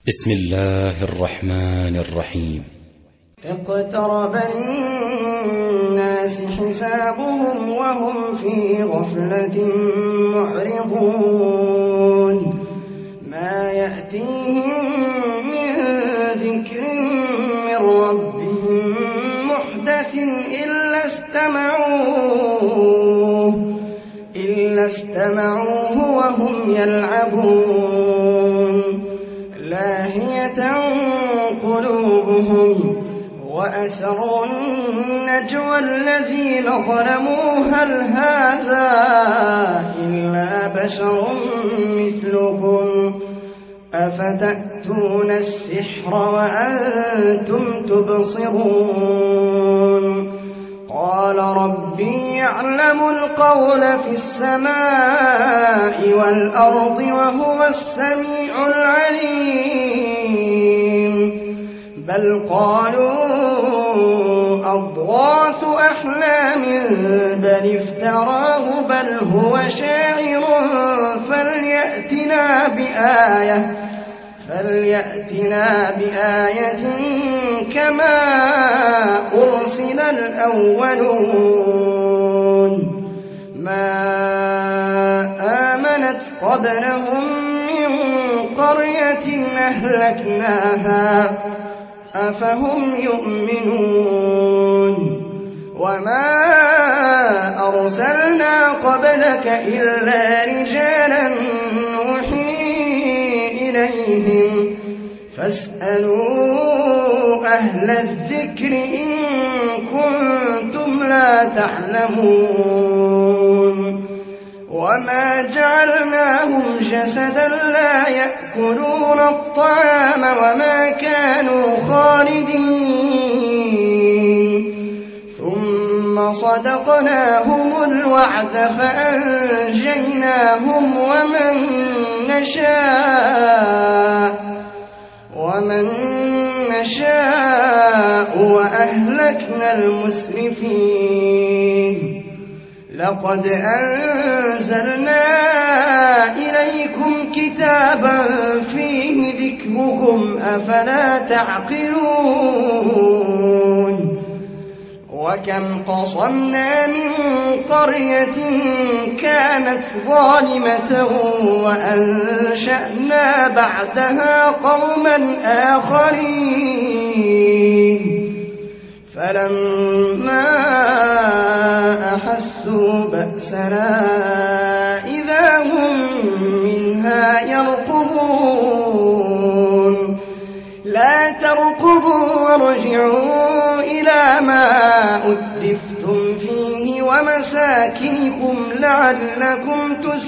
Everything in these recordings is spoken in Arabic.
بسم الله الرحمن الرحيم. اقترب للناس حسابهم وهم في غفلة معرضون ما يأتيهم من ذكر من ربهم محدث إلا استمعوه وهم يلعبون لاهية قلوبهم وأسروا النجوى الذين ظلموا هل هذا إلا بشر مثلكم أفتأتون السحر وأنتم تبصرون قال ربي يعلم القول في السماء والأرض وهو السميع العليم بل قالوا أضغاث أحلام بل افتراه بل هو شاعر فليأتنا بآية كما أرسل الأولون ما آمنت قبلهم من قرية أهلكناها أفهم يؤمنون وما أرسلنا قبلك إلا رجالا نوحي إليهم فاسألوا أهل الذكر إن كنتم لا تعلمون وما جعلناهم جسدا لا يأكلون الطعام وما كانوا خالدين ثم صدقناهم الوعد فأنجيناهم ومن نشاء وأهلكنا المسرفين لقد أنزلنا إليكم كتابا فيه ذكركم أفلا تعقلون وكم قصمنا من قرية كانت ظالمة وأنشأنا بعدها قوما آخرين فلما أحسوا بأسنا إذا هم منها يركضون لا تركضوا وارجعوا إلى ما أترفتم فيه ومساكنكم لعلكم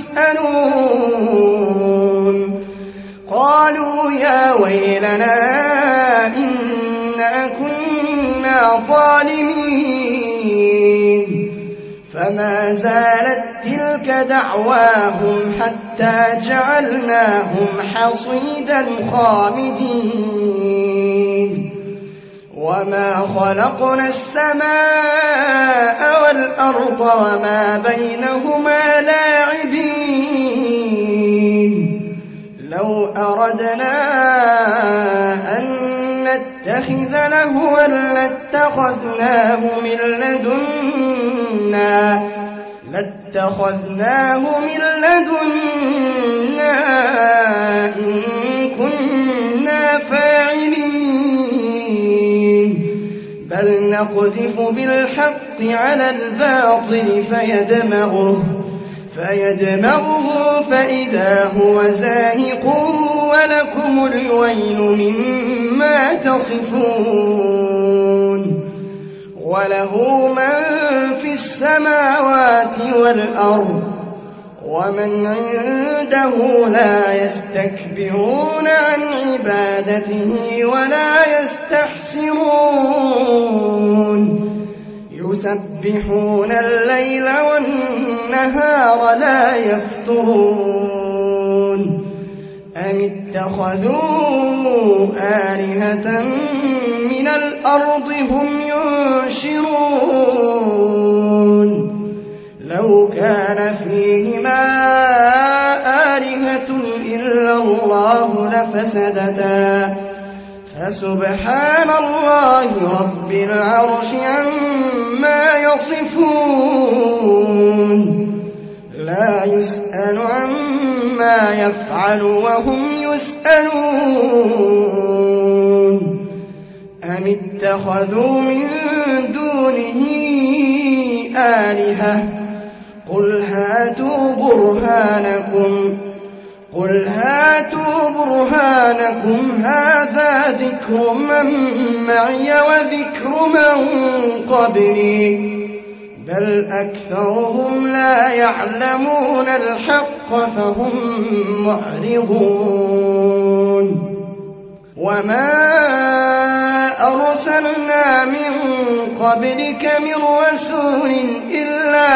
تسألون قالوا يا ويلنا إنا كنا ظالمين فما زالت تلك دعواهم حتى جعلناهم حصيدا خامدين وما خلقنا السماء والأرض وما بينهما لاعبين لو أردنا أن نتخذ لهوا لاتخذناه من لدنا إن كنا فاعلين بل نقذف بالحق على الباطل فيدمغه فإذا هو زاهق ولكم الويل مما تصفون وله من في السماوات والأرض ومن عنده لا يستكبرون عن عبادته ولا يستحسرون يسبحون الليل والنهار لا يفترون أم اتخذوا آلهة من الأرض هم ينشرون لو كان فيهما آلهة إلا إلا الله لفسدتا فسبحان الله رب العرش عما يصفون لا يسأل عما يفعل وهم يسألون أم اتخذوا من دونه آلهة قل هاتوا برهانكم هذا ذكر من معي وذكر من قبلي بل أكثرهم لا يعلمون الحق فهم معرضون وما أرسلنا من قبلك من رسول إلا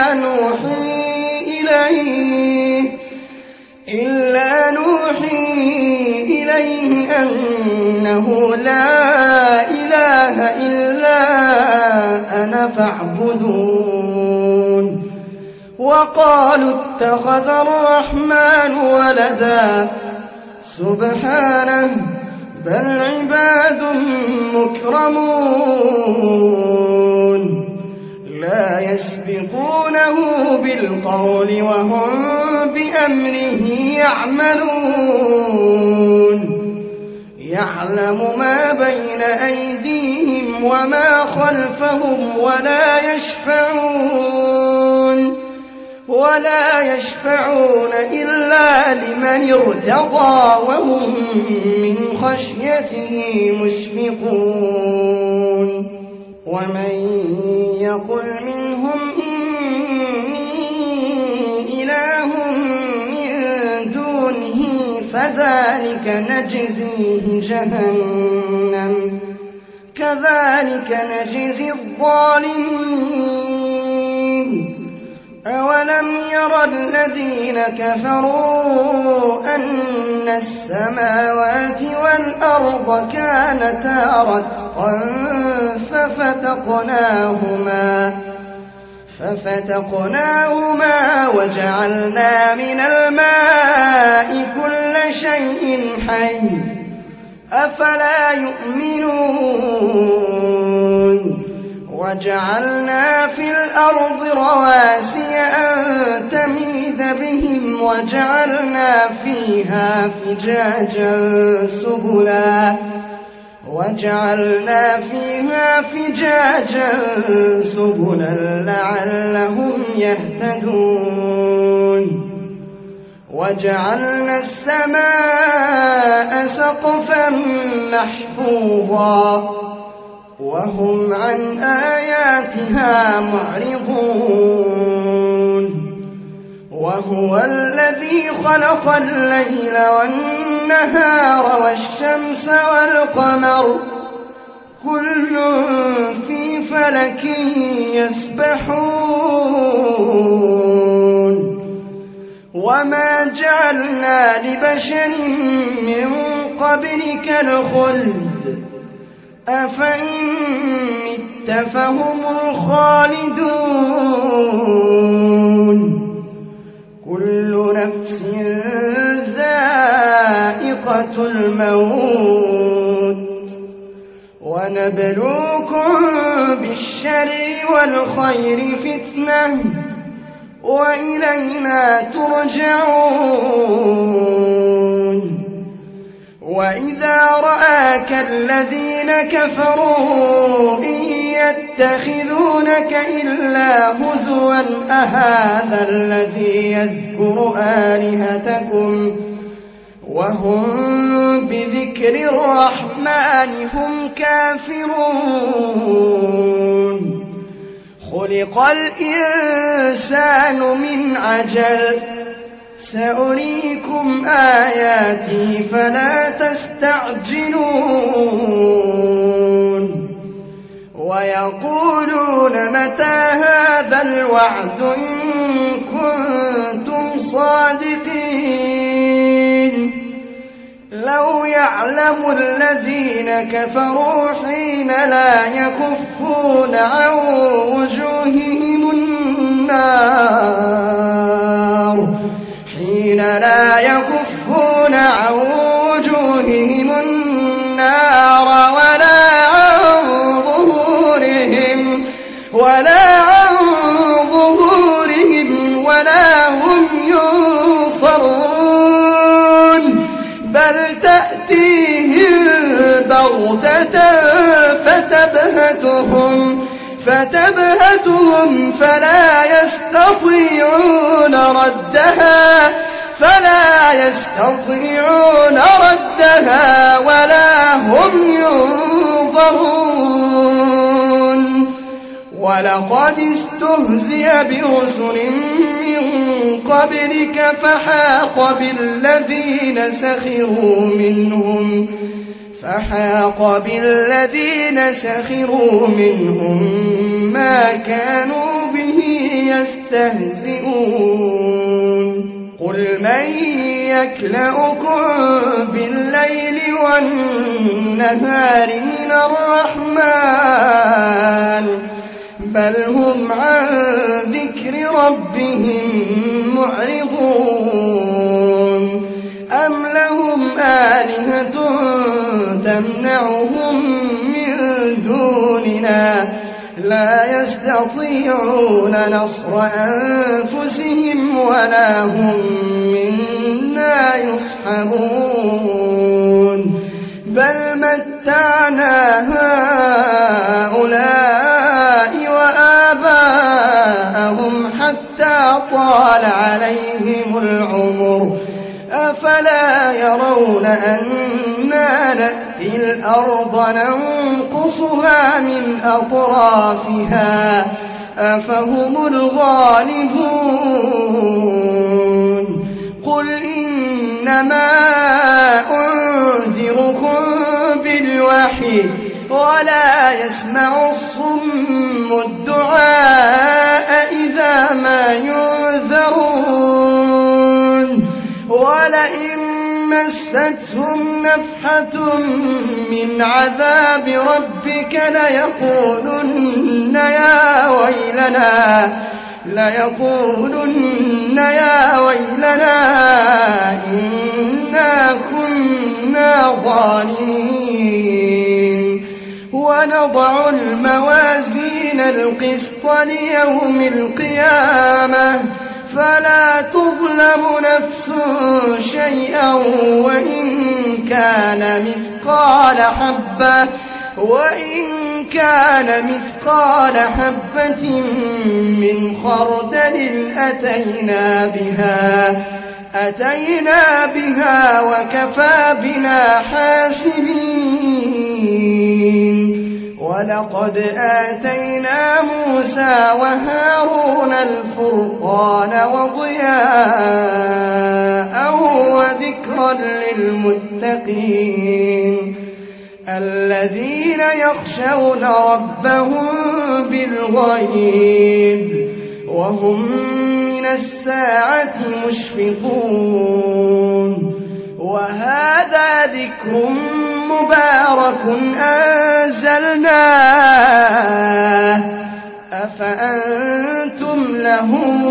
نوحي إليه أنه لا إله إلا أنا فاعبدون وقالوا اتخذ الرحمن ولدا سبحانه بل عباد مكرمون لا يسبقونه بالقول وهم بأمره يعملون يعلم ما بين أيديهم وما خلفهم ولا يشفعون إلا لمن ارتضى وهم من خشيته مشفقون ومن يقل منهم إني إله من دونه فذلك نجزيه جهنم كذلك نجزي الظالمين أولم ير الذين كفروا أن السماوات والأرض كانتا رتقا ففتقناهما وجعلنا من الماء كل شيء حي أفلا يؤمنون وجعلنا في الأرض رواسي أن تميد بهم وجعلنا فيها فجاجا سبلا لعلهم يهتدون وجعلنا السماء سقفا محفوظا وهم عن آياتها معرضون وهو الذي خلق الليل والنهار والشمس والقمر كل في فلك يسبحون وما جعلنا لبشر من قبلك الخلد أفإن مت فهم الخالدون كل نفس ذائقة الموت ونبلوكم بالشر والخير فتنة وإلينا ترجعون وإذا رآك الذين كفروا إن يتخذونك إلا هزوا أهذا الذي يذكر آلهتكم وهم بذكر الرحمن هم كافرون خلق الإنسان من عجل سأريكم آياتي فلا تستعجلون ويقولون متى هذا الوعد إن كنتم صادقين لو يعلم الذين كفروا حين لا يكفون عن وجوههم النار حين لا يكفون يصدون عن وجوههم النار ولا عن ظهورهم ولا هم ينصرون بل تأتيهم بغتة فتبهتهم فلا يستطيعون ردها ولا هم ينظرون ولقد استهزئ برسل من قبلك فحاق بالذين سخروا منهم ما كانوا به يستهزئون قل من يكلؤكم بالليل والنهار من الرحمن بل هم عن ذكر ربهم معرضون أم لهم آلهة تمنعهم من دوننا لا يستطيعون نصر أنفسهم ولا هم منا يصحبون بل متعنا هؤلاء وآباءهم حتى طال عليهم العمر أفلا يرون أنا نأتي الأرض ننقصها من أطرافها أفهم الغالبون قل إنما أنذركم بالوحي ولا يسمع الصم الدعاء إذا ما ينذرون ولئن مستهم نفحة من عذاب ربك ليقولن يا ويلنا إنا كنا ظالمين ونضع الموازين القسط ليوم القيامة فلا تظلم نفس شيئا وإن كان مثقال حبة من خردل أتينا بها وكفى بنا حاسبين ولقد آتينا موسى وهارون الفرقان وضياء وذكرا للمتقين الذين يخشون ربهم بالغيب وهم من الساعة مشفقون وهذا ذكر مبارك أنزلناه أفأنتم له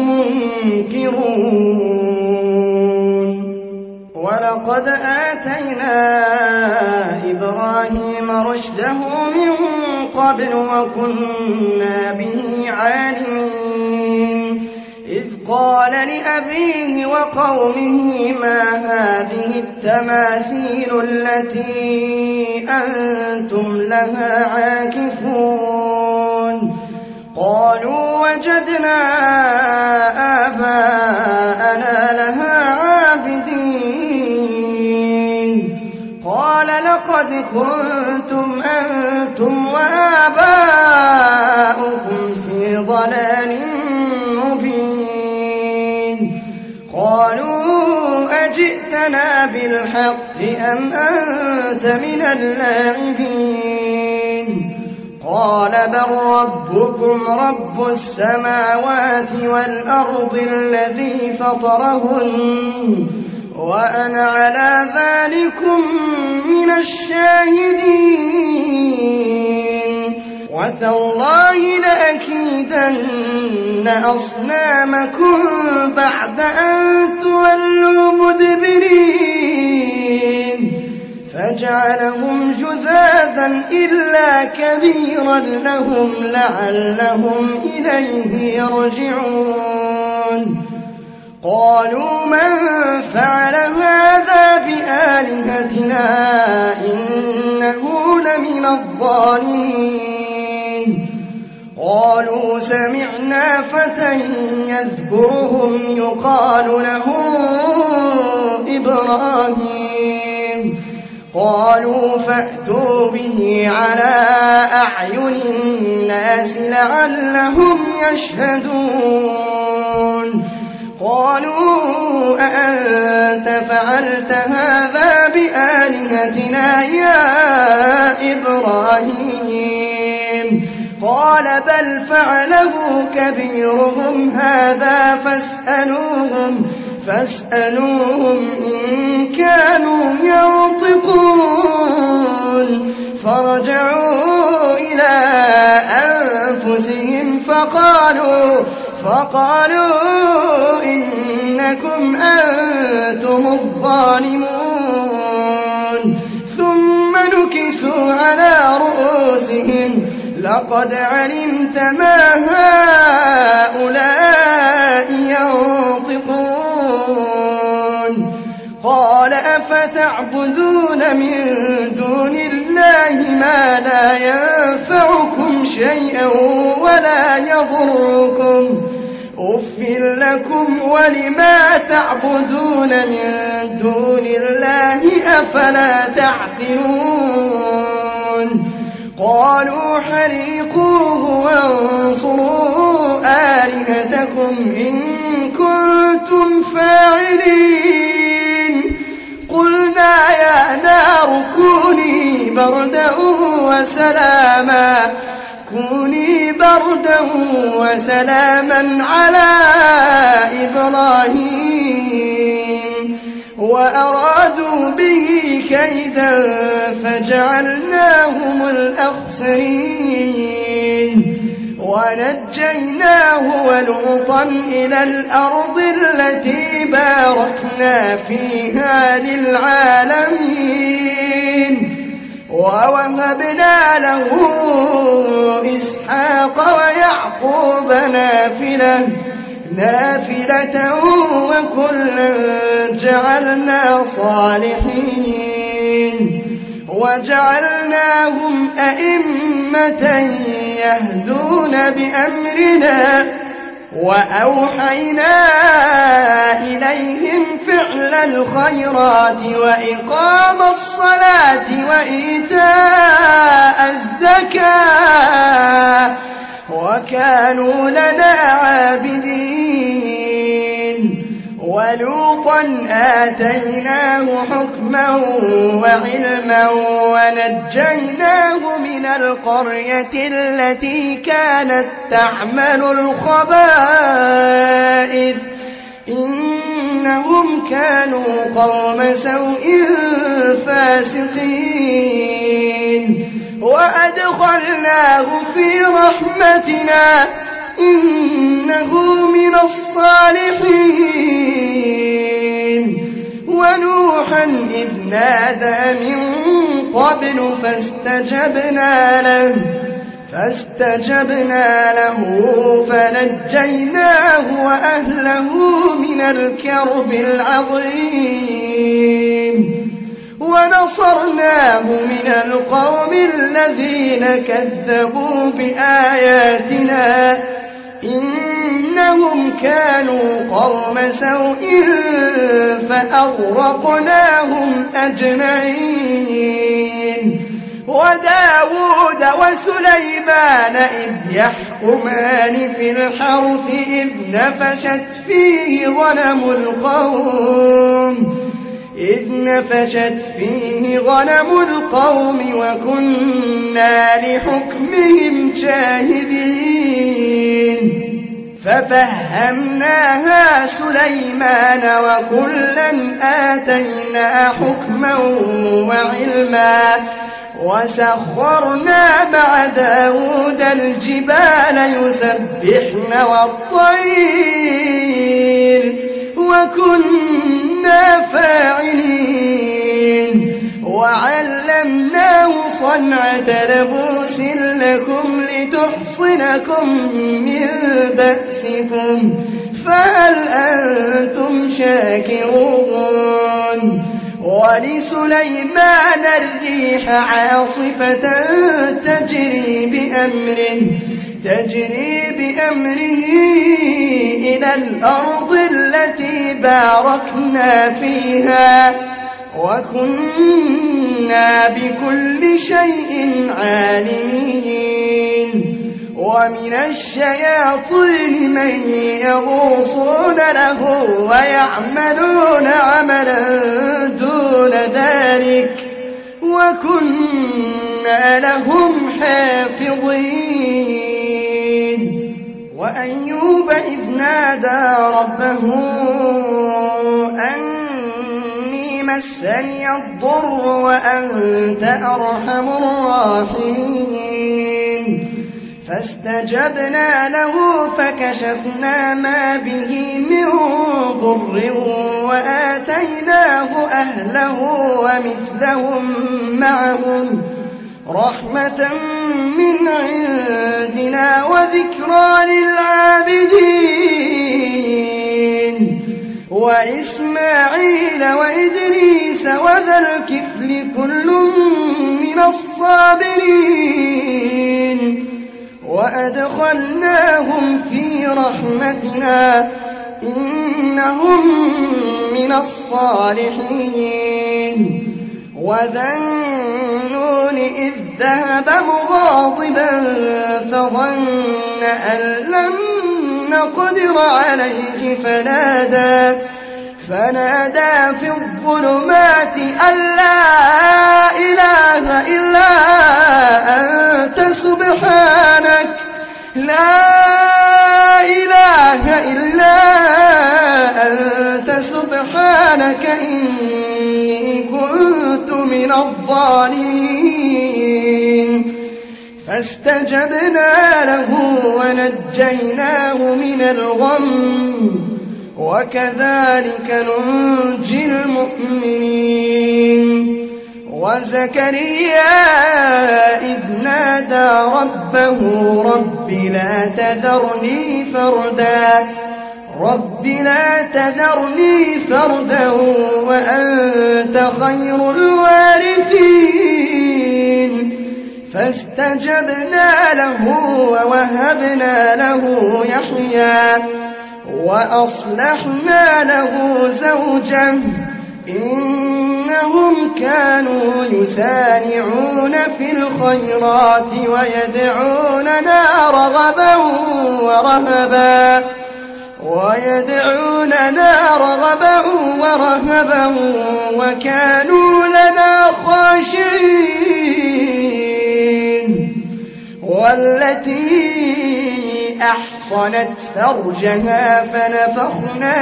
منكرون ولقد آتينا إبراهيم رشده من قبل وكنا به عالمين إذ قال لأبيه وقومه ما هذه التماثيل التي أنتم لها عاكفون قالوا وجدنا آباءنا لها عابدين قال لقد كنتم أنتم وآباؤكم في ضلال مبين قالوا أجئتنا بالحق أم أنت من اللاعبين قال بل ربكم رب السماوات والأرض الذي فطرهن وأنا على ذلكم من الشاهدين وتالله لأكيدن أصنامكم بعد أن تولوا مدبرين فجعلهم جذاذا إلا كبيرا لهم لعلهم إليه يرجعون قالوا من فعل هذا بآلهتنا إنه لمن الظالمين قالوا سمعنا فتى يذكرهم يقال له إبراهيم قالوا فأتوا به على أعين الناس لعلهم يشهدون قالوا أأنت فعلت هذا بآلهتنا يا إبراهيم قال بل فعله كبيرهم هذا فاسألوهم إن كانوا ينطقون فرجعوا إلى أنفسهم فقالوا إنكم أنتم الظالمون ثم نكسوا على رؤوسهم لقد علمت ما هؤلاء ينطقون قال أفتعبدون من دون الله ما لا ينفعكم شيئا ولا يضركم أف لكم ولما تعبدون من دون الله أفلا تعقلون قالوا حرقوه وانصروا آلهتكم إن كنتم فاعلين قلنا يا نار كوني بردا وسلاما على إبراهيم وأرادوا به كيدا فجعلناهم الأخسرين ونجيناه ولوطا إلى الأرض التي باركنا فيها للعالمين ووهبنا له إسحاق ويعقوب نافلة وكلا جعلنا صالحين وجعلناهم أئمة يهدون بأمرنا وأوحينا إليهم فعل الخيرات وإقام الصلاة وإيتاء الزكاة وكانوا لنا عابدين ولوطا آتيناه حكما وعلما ونجيناه من القرية التي كانت تعمل الخبائث إنهم كانوا قوم سوء فاسقين وأدخلناه في رحمتنا إنه من الصالحين ونوحا إذ نادى من قبل فاستجبنا له فنجيناه وأهله من الكرب العظيم ونصرناه من القوم الذين كذبوا بآياتنا إنهم كانوا قوم سوء فأغرقناهم أجمعين وداود وسليمان إذ يحكمان في الحرث إذ نفشت فيه غنم القوم وكنا لحكمهم شاهدين ففهمناها سليمان وكلا آتينا حكما وعلما وسخرنا مع داود الجبال يسبحن والطير وكنا فاعلين وعلمناه صنعة لبوس لكم لتحصنكم من بأسكم فهل أنتم شاكرون ولسليمان الريح عاصفة تجري بأمره إلى الأرض التي باركنا فيها وكنا بكل شيء عالمين ومن الشياطين من يغوصون له ويعملون عملا دون ذلك وكنا لهم حافظين وأيوب إذ نادى ربه أني مسني الضر وأنت أرحم الراحمين فاستجبنا له فكشفنا ما به من ضر وآتيناه أهله ومثلهم معهم رحمة من عندنا وذكرى للعابدين وإسماعيل وإدريس وذا الكفل كل من الصابرين وأدخلناهم في رحمتنا إنهم من الصالحين وذا النون إذ ذهب مغاضبا فظن أن لن نقدر عليه فنادى في الظلمات أن لا إله إلا أنت سبحانك لا إله إلا أنت سبحانك إني كنت من الظالمين فاستجبنا له ونجيناه من الغم وكذلك ننجي المؤمنين وزكريا إذ نادى ربه رب لا تذرني فردا وأنت خير الوارثين فاستجبنا له ووهبنا له يحيى وأصلحنا له زوجه إنهم كانوا يسارعون في الخيرات ويدعوننا رغبا ورهبا وكانوا لنا خاشعين والتي أحصنت فرجها فنفخنا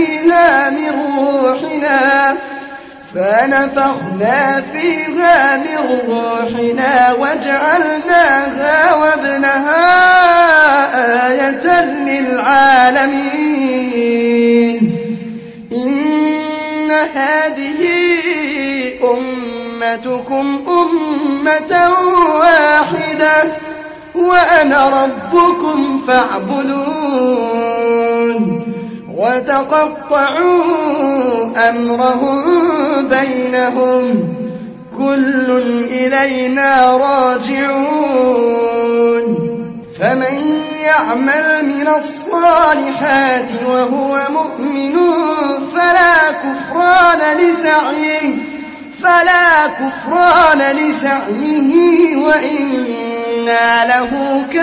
فيها من روحنا وجعلناها وابنها آية للعالمين إن هذه أمتكم أمة واحدة وأنا ربكم فاعبدون وتقطعوا أمرهم بينهم كل إلينا راجعون فمن يعمل من الصالحات وهو مؤمن فلا كفران لسعيه وإنا له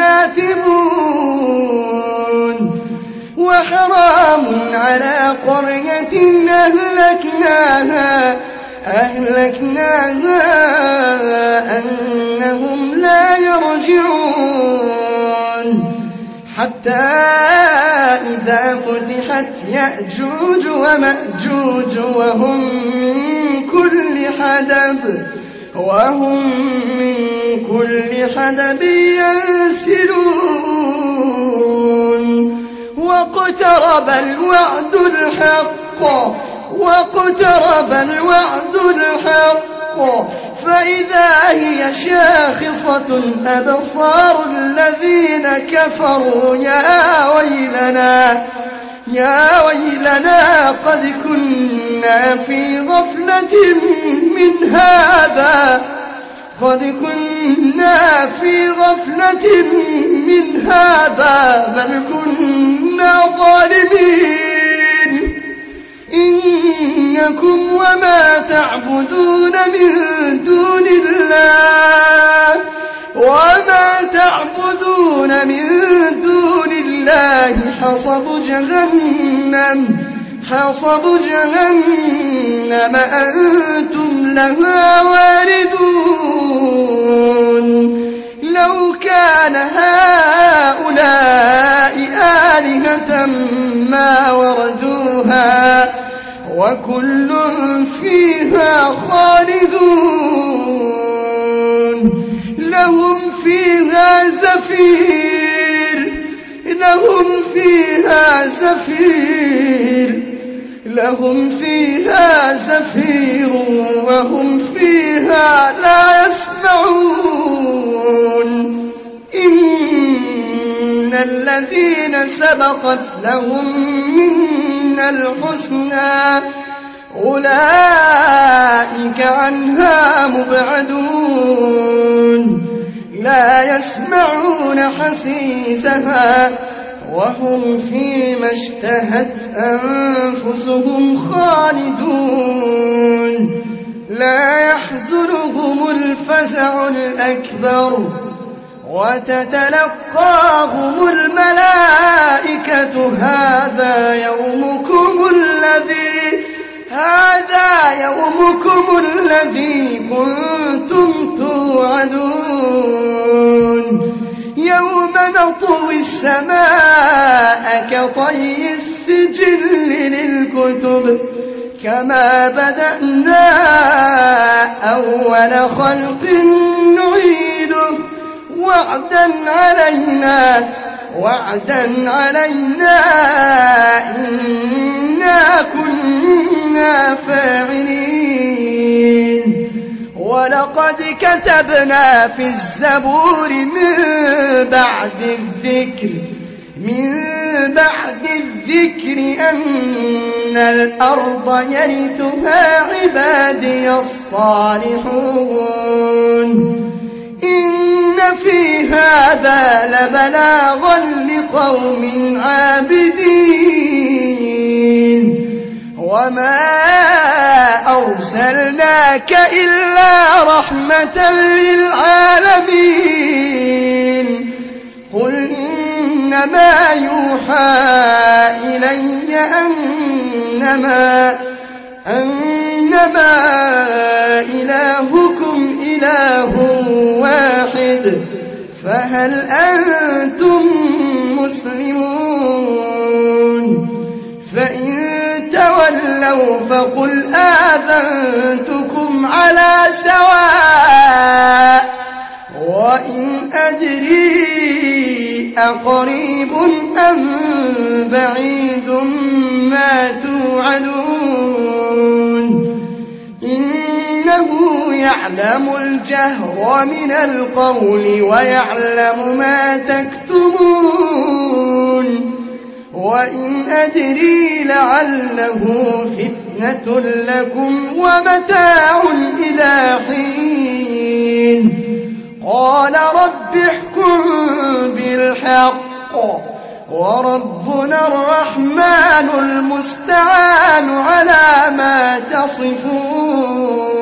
كاتبون وحرام على قرية أهلكناها أنهم لا يرجعون حتى إذا فتحت يأجوج ومأجوج وهم من كل حدب وهم من كل حدب ينسلون واقترب الوعد الحق فإذا هي شاخصة أبصار الذين كفروا يا ويلنا قد كنا في غفلة من هذا بل كنا ظالمين إنكم وما تعبدون من دون الله حصب جهنم أنتم لها واردون لو كان هؤلاء آلهة ما وردوها وكل فيها خالدون لهم فيها زفير وهم فيها لا يسمعون إن الذين سبقت لهم منا الحسنى أولئك عنها مبعدون لا يسمعون حسيسها وهم فيما اشتهت أنفسهم خالدون لا يحزنهم الفزع الأكبر وتتلقاهم الملائكة هذا يومكم الذي كنتم توعدون يوم نطوي السماء كطي السجل للكتب كما بدأنا أول خلق نعيده وعدا علينا إنا كنا فاعلين ولقد كتبنا في الزبور من بعد الذكر أن الأرض يرثها عبادي الصالحون إن في هذا لبلاغا لقوم عابدين وما أرسلناك إلا رحمة للعالمين قل إنما يوحى إلي أنما إلهكم إله واحد فهل أنتم مسلمون فإن تولوا فقل آذنتكم على سواء وإن أدري أقريب أم بعيد ما توعدون إنه يعلم الجهر من القول ويعلم ما تكتمون وإن أدري لعله فتنة لكم ومتاع إلى حين قال رب احكم بالحق وربنا الرحمن المستعان على ما تصفون